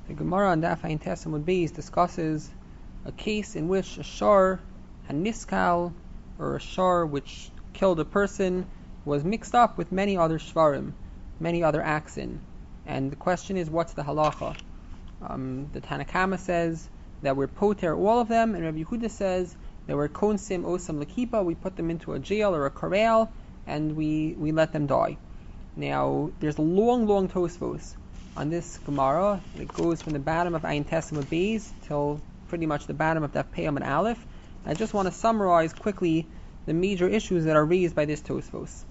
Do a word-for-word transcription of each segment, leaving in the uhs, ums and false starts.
The Gemara on Daf Ayin Tessamud Beis discusses a case in which a shar, a niskal, or a shar which killed a person, was mixed up with many other shvarim, many other aksin. And the question is, what's the halacha? Um, the Tanakama says that we're poter all of them, and Rabbi Yehuda says that we're konsim osam lakipa, we put them into a jail or a corral, and we, we let them die. Now, there's a long, long Tosfos on this Gemara. It goes from the bottom of Ayin Tessamud Beis till pretty much the bottom of Daf Peyam and Aleph. I just want to summarize quickly the major issues that are raised by this Tosfos.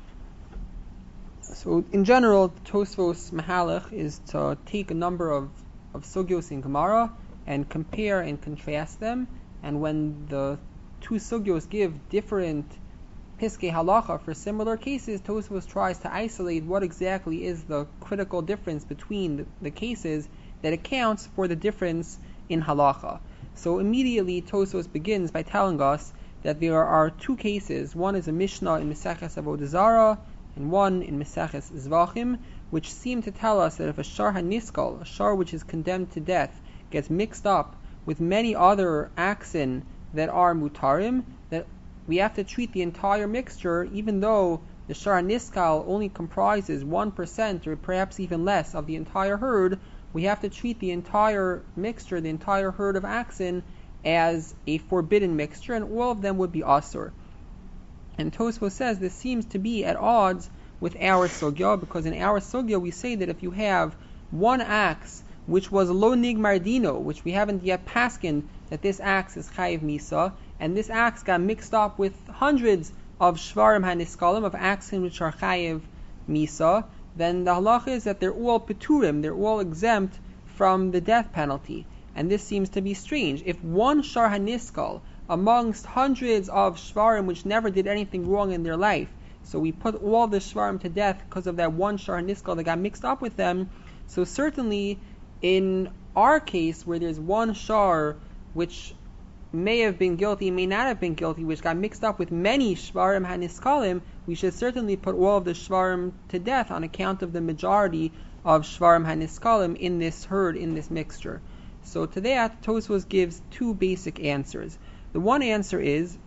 So, in general, the Tosfos Mahalach is to take a number of, of sugyos in Gemara and compare and contrast them, and when the two sugyos give different Piskei Halacha for similar cases, Tosfos tries to isolate what exactly is the critical difference between the, the cases that accounts for the difference in Halacha. So immediately Tosfos begins by telling us that there are two cases. One is a Mishnah in Meseches Avodah Zarah and one in Meseches Zvachim, which seem to tell us that if a shar haniskal, a shar which is condemned to death, gets mixed up with many other aksin that are mutarim, that we have to treat the entire mixture, even though the shar niskal only comprises one percent or perhaps even less of the entire herd. We have to treat the entire mixture, the entire herd of aksin, as a forbidden mixture, and all of them would be asur. And Tosfos says this seems to be at odds with our sugya, because in our sugya we say that if you have one axe which was lo nigmar dino, which we haven't yet paskined that this axe is chayiv misa, and this axe got mixed up with hundreds of shvarim haniskalim, of aksin which are chayiv misa, then the halacha is that they're all peturim, they're all exempt from the death penalty. And this seems to be strange. If one shar haniskal amongst hundreds of shvarim which never did anything wrong in their life, so we put all the shvarim to death because of that one shar haniskal that got mixed up with them, so certainly in our case where there's one shar which may have been guilty, may not have been guilty, which got mixed up with many shvarim haniskalim, we should certainly put all of the shvarim to death on account of the majority of shvarim haniskalim in this herd, in this mixture. So to that, Tosfos gives two basic answers. The one answer is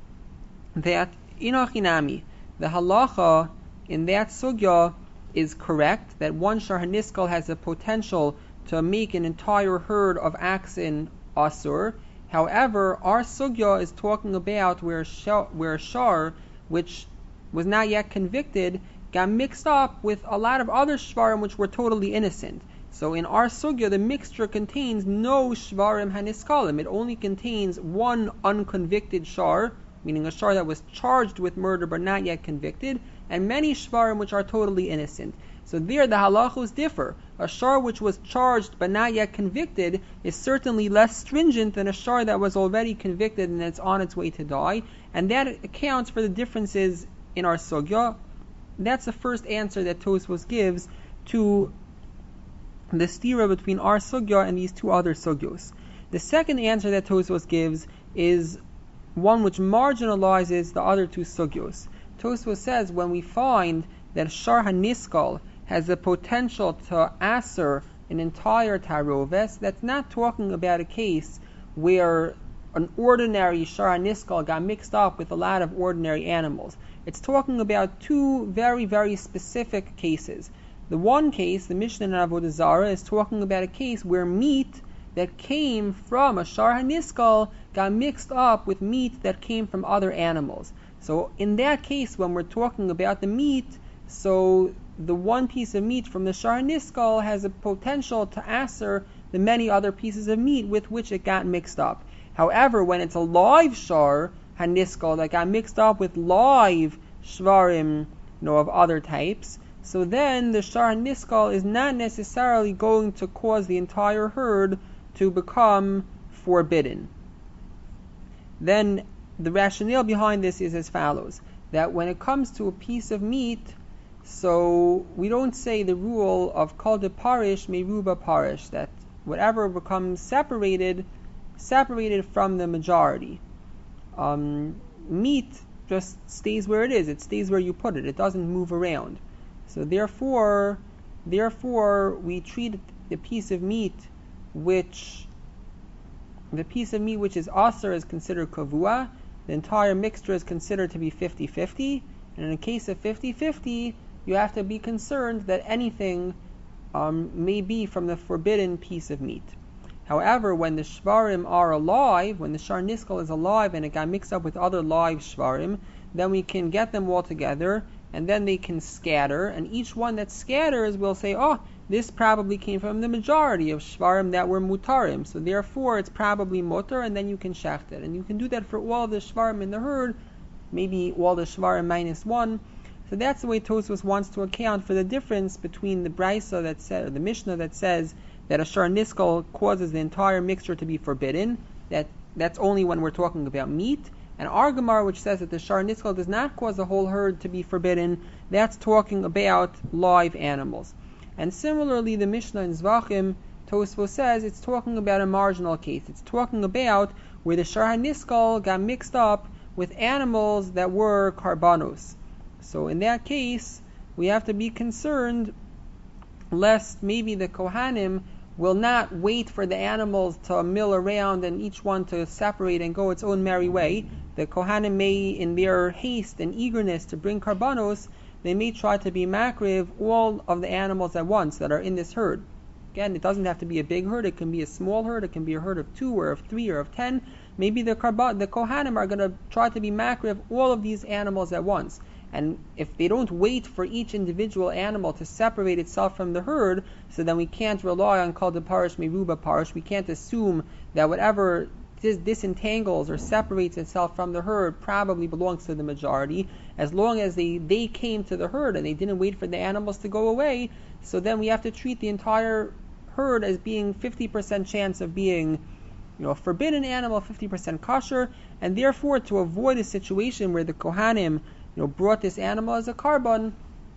that inachinami, the halacha in that sugya is correct, that one shar haniskal has the potential to make an entire herd of aksin asur. However, our sugya is talking about where shar, where shar, which was not yet convicted, got mixed up with a lot of other shvarim which were totally innocent. So in our sugya, the mixture contains no shvarim haniskalim. It only contains one unconvicted shar, meaning a shar that was charged with murder but not yet convicted, and many shvarim which are totally innocent. So there the halachos differ. A shar which was charged but not yet convicted is certainly less stringent than a shar that was already convicted and it's on its way to die, and that accounts for the differences in our sugya. That's the first answer that Tosfos gives to the stira between our sugya and these two other sugyos. The second answer that Tosfos gives is one which marginalizes the other two sugyos. Tosfos says when we find that shar haniskal has the potential to aser an entire taroves, that's not talking about a case where an ordinary shar haniskal got mixed up with a lot of ordinary animals. It's talking about two very, very specific cases. The one case, the Mishnah in Avodah Zarah, is talking about a case where meat that came from a shar haniskal got mixed up with meat that came from other animals. So in that case, when we're talking about the meat, so the one piece of meat from the shar haniskal has a potential to aser the many other pieces of meat with which it got mixed up. However, when it's a live shar haniskal that got mixed up with live shvarim, you know, of other types, so then the shar haniskal is not necessarily going to cause the entire herd to become forbidden. Then the rationale behind this is as follows, that when it comes to a piece of meat, so we don't say the rule of kol de parish meruba parish, that whatever becomes separated, separated from the majority. Um, meat just stays where it is. It stays where you put it. It doesn't move around. So therefore, therefore we treat the piece of meat which, the piece of meat which is aser is considered kavua, the entire mixture is considered to be fifty-fifty, and in a case of fifty-fifty, you have to be concerned that anything um, may be from the forbidden piece of meat. However, when the shvarim are alive, when the shar niskal is alive and it got mixed up with other live shvarim, then we can get them all together, and then they can scatter, and each one that scatters will say, oh, this probably came from the majority of shvarim that were mutarim, so therefore it's probably mutar, and then you can shecht it. And you can do that for all the shvarim in the herd, maybe all the shvarim minus one. So that's the way Tosfos wants to account for the difference between the brisa that said, or the Mishnah that says that a shar niskal causes the entire mixture to be forbidden. That that's only when we're talking about meat. And our Gemara, which says that the shar niskal does not cause the whole herd to be forbidden, that's talking about live animals. And similarly, the Mishnah in Zvachim, Tosfos says it's talking about a marginal case. It's talking about where the shar niskal got mixed up with animals that were karbanos. So in that case, we have to be concerned lest maybe the Kohanim will not wait for the animals to mill around and each one to separate and go its own merry way. The Kohanim may, in their haste and eagerness to bring karbanos, they may try to be makriv all of the animals at once that are in this herd. Again, it doesn't have to be a big herd, it can be a small herd, it can be a herd of two or of three or of ten. Maybe the karban, the Kohanim are going to try to be makriv all of these animals at once. And if they don't wait for each individual animal to separate itself from the herd, so then we can't rely on kol de parish meruba parish. We can't assume that whatever dis- disentangles or separates itself from the herd probably belongs to the majority. As long as they, they came to the herd and they didn't wait for the animals to go away, so then we have to treat the entire herd as being fifty percent chance of being, you know, a forbidden animal, fifty percent kosher, and therefore to avoid a situation where the Kohanim, you know, brought this animal as a karban,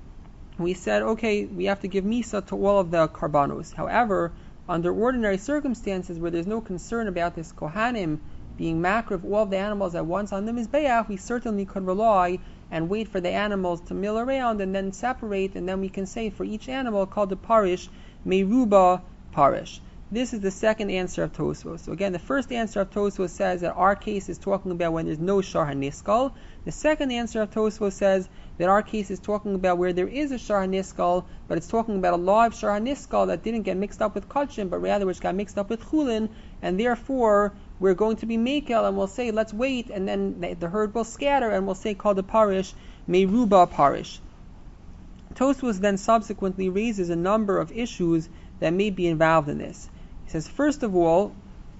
we said, okay, we have to give misa to all of the karbanos. However, under ordinary circumstances where there's no concern about this Kohanim being makriv all of the animals at once on the mizbeach, we certainly could rely and wait for the animals to mill around and then separate, and then we can say for each animal called the parish, meruba parish. This is the second answer of Tosfos. So again, the first answer of Tosfos says that our case is talking about when there's no shar haniskal. The second answer of Tosfos says that our case is talking about where there is a shar haniskal, but it's talking about a live shar haniskal that didn't get mixed up with kachim, but rather which got mixed up with chulin, and therefore we're going to be mekel, and we'll say, let's wait, and then the, the herd will scatter, and we'll say, called the parish, meruba parish. Tosfos then subsequently raises a number of issues that may be involved in this. He says, first of all,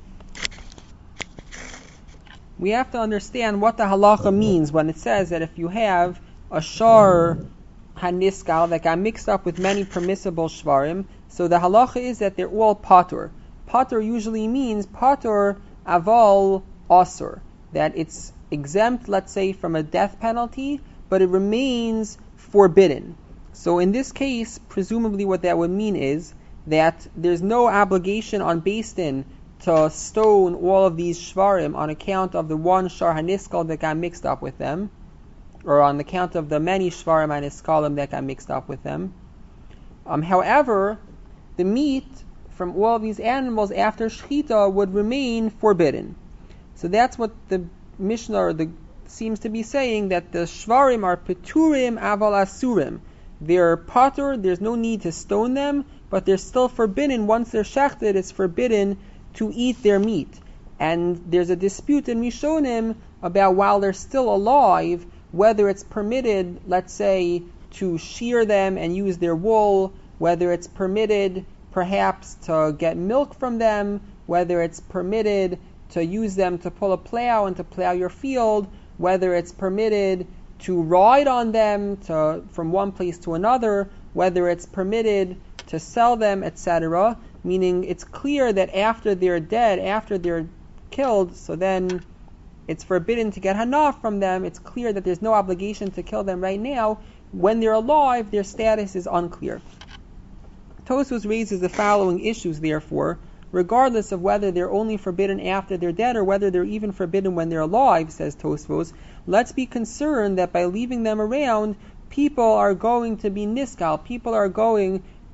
we have to understand what the halacha means when it says that if you have a shar haniskal that got mixed up with many permissible shvarim, so the halacha is that they're all patur. Patur usually means patur aval asur, that it's exempt, let's say, from a death penalty, but it remains forbidden. So in this case, presumably what that would mean is that there's no obligation on Beis Din to stone all of these shvarim on account of the one shar haniskal that got mixed up with them, or on account of the many shvarim haniskalim that got mixed up with them. Um, however, the meat from all of these animals after shchita would remain forbidden. So that's what the Mishnah or the, seems to be saying, that the shvarim are peturim aval asurim. They're patur, there's no need to stone them, but they're still forbidden. Once they're shechted, it's forbidden to eat their meat. And there's a dispute in Rishonim about, while they're still alive, whether it's permitted, let's say, to shear them and use their wool, whether it's permitted perhaps to get milk from them, whether it's permitted to use them to pull a plow and to plow your field, whether it's permitted to ride on them to from one place to another, whether it's permitted to sell them, et cetera. Meaning it's clear that after they're dead, after they're killed, so then it's forbidden to get hanaf from them. It's clear that there's no obligation to kill them right now. When they're alive, their status is unclear. Tosfos raises the following issues, therefore, regardless of whether they're only forbidden after they're dead or whether they're even forbidden when they're alive, says Tosfos. Let's be concerned that by leaving them around, people are going to be niskal, people are going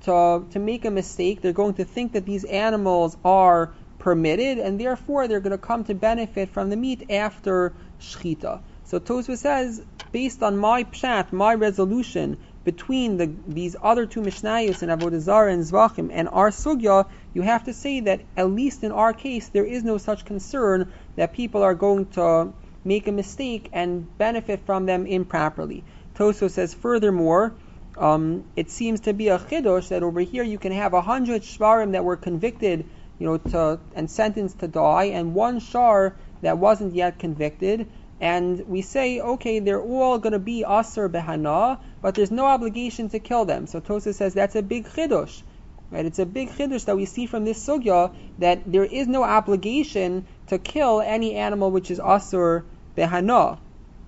to, to make a mistake. They're going to think that these animals are permitted, and therefore they're going to come to benefit from the meat after shchita. So Tosfos says, based on my pshat, my resolution between the, these other two Mishnayos in Avodah Zarah and Zvachim and our sugya, you have to say that at least in our case there is no such concern that people are going to make a mistake and benefit from them improperly. Tosfos says furthermore, um, it seems to be a chidush that over here you can have a hundred shvarim that were convicted, you know, to and sentenced to die, and one shar that wasn't yet convicted. And we say, okay, they're all going to be asur behana, but there's no obligation to kill them. So Tosfos says that's a big chidush, right? It's a big chidush that we see from this sugya, that there is no obligation to kill any animal which is asur behana.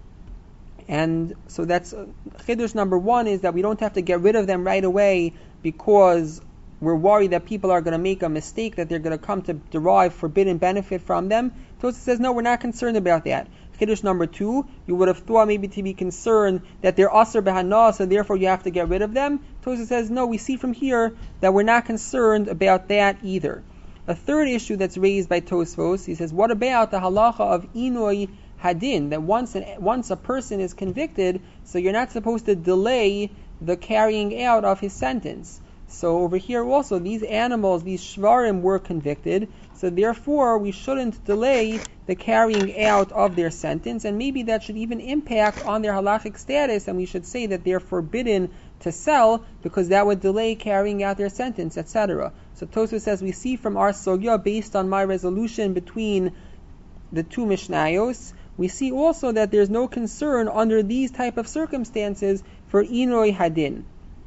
And so that's uh, chidush number one, is that we don't have to get rid of them right away because we're worried that people are going to make a mistake, that they're going to come to derive forbidden benefit from them. Tosfos says, no, we're not concerned about that. Chiddush number two, you would have thought maybe to be concerned that they're asur behana, so therefore you have to get rid of them. Tosfos says, no, we see from here that we're not concerned about that either. A third issue that's raised by Tosfos, he says, what about the halacha of inoi hadin, that once an, once a person is convicted, so you're not supposed to delay the carrying out of his sentence. So over here also, these animals, these shvarim were convicted, so therefore we shouldn't delay the carrying out of their sentence, and maybe that should even impact on their halachic status, and we should say that they're forbidden to sell because that would delay carrying out their sentence, et cetera. So Tosfos says, we see from our sugya, based on my resolution between the two Mishnayos, we see also that there's no concern under these type of circumstances for inoi hadin.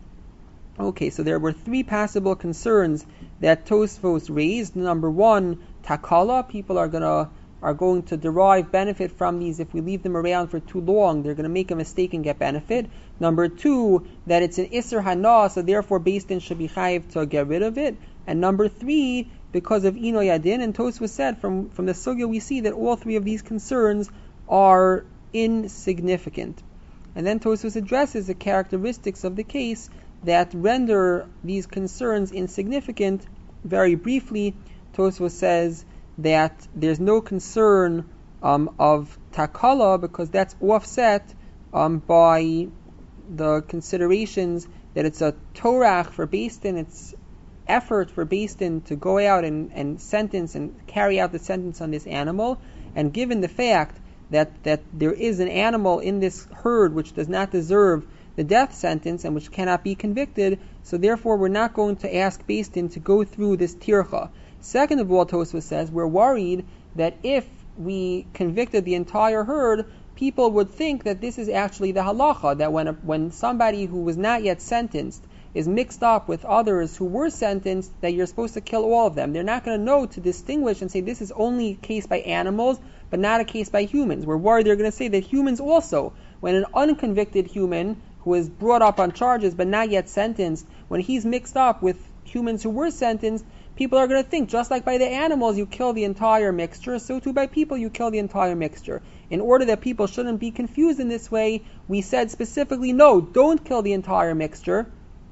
Okay, so there were three possible concerns that Tosfos raised. Number one, takala, people are gonna are going to derive benefit from these if we leave them around for too long. They're going to make a mistake and get benefit. Number two, that it's an isser hana, so therefore Beis Din should be chayiv to get rid of it. And number three, because of inoi hadin. And Tosfos said from from the sugya we see that all three of these concerns are insignificant. And then Tosfos addresses the characteristics of the case that render these concerns insignificant. Very briefly, Tosfos says that there's no concern um, of takala because that's offset um, by the considerations that it's a torach for Beis Din, it's effort for Beis Din to go out and, and sentence and carry out the sentence on this animal. And given the fact that, that there is an animal in this herd which does not deserve the death sentence and which cannot be convicted, so therefore we're not going to ask Beis Din to go through this tircha. Second of all, Tosfos says, we're worried that if we convicted the entire herd, people would think that this is actually the halacha, that when a, when somebody who was not yet sentenced is mixed up with others who were sentenced, that you're supposed to kill all of them. They're not going to know to distinguish and say this is only a case by animals, but not a case by humans. We're worried they're going to say that humans also, when an unconvicted human who is brought up on charges but not yet sentenced, when he's mixed up with humans who were sentenced, people are going to think, just like by the animals you kill the entire mixture, so too by people you kill the entire mixture. In order that people shouldn't be confused in this way, we said specifically, no, don't kill the entire mixture.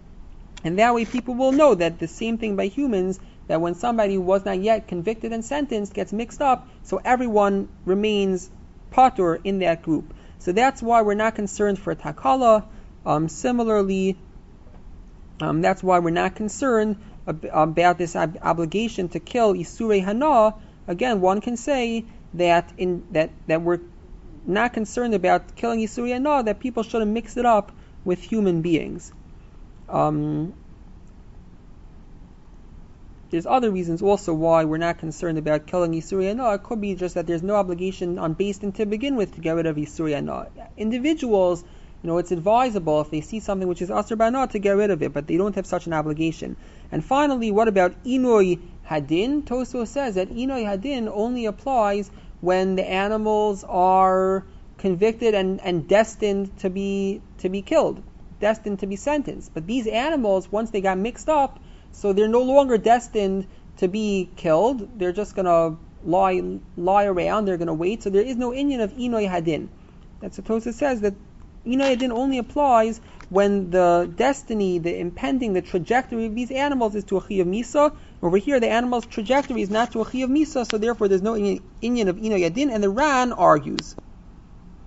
And that way people will know that the same thing by humans, that when somebody who was not yet convicted and sentenced gets mixed up, so everyone remains patur in that group. So that's why we're not concerned for takala. Um, similarly, um, that's why we're not concerned ab- about this ob- obligation to kill isurei hana. Again, one can say that in that that we're not concerned about killing isurei hana, that people shouldn't mix it up with human beings. Um, there's other reasons also why we're not concerned about killing isurei hana. It could be just that there's no obligation on Beis Din to begin with to get rid of isurei hana. Individuals, you know, it's advisable if they see something which is asur b'hana to get rid of it, but they don't have such an obligation. And finally, what about inoi hadin? Tosfos says that inoi hadin only applies when the animals are convicted and, and destined to be to be killed, destined to be sentenced. But these animals, once they got mixed up, so they're no longer destined to be killed. They're just gonna lie lie around. They're gonna wait. So there is no inyan of inoi hadin. That's what Tosfos says, that inoi hadin only applies when the destiny, the impending, the trajectory of these animals is to a Chiyav Misa. Over here, the animal's trajectory is not to a Chiyav Misa, so therefore there's no inyan of Ino Yadin, and the Ran argues.